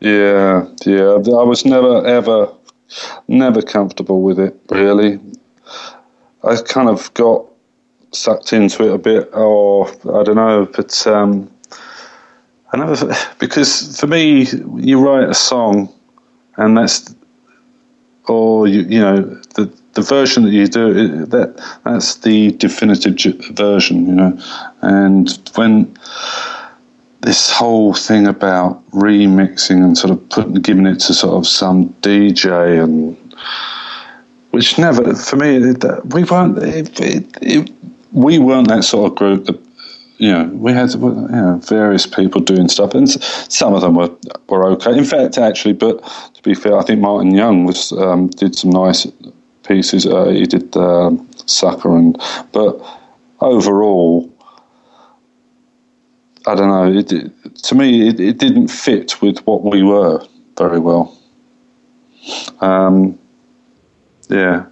Yeah. I was never comfortable with it, really. I kind of got sucked into it a bit, or I don't know, but I never, because for me, you write a song, and or you know, the version that you do, that's the definitive version, you know, and when this whole thing about remixing and sort of giving it to sort of some DJ, and which never, for me, we weren't that sort of group that, you know, we had various people doing stuff, and some of them were okay. In fact, actually, but to be fair, I think Martin Young did some nice pieces. He did Sucker, but overall, I don't know. To me, it didn't fit with what we were very well. Yeah.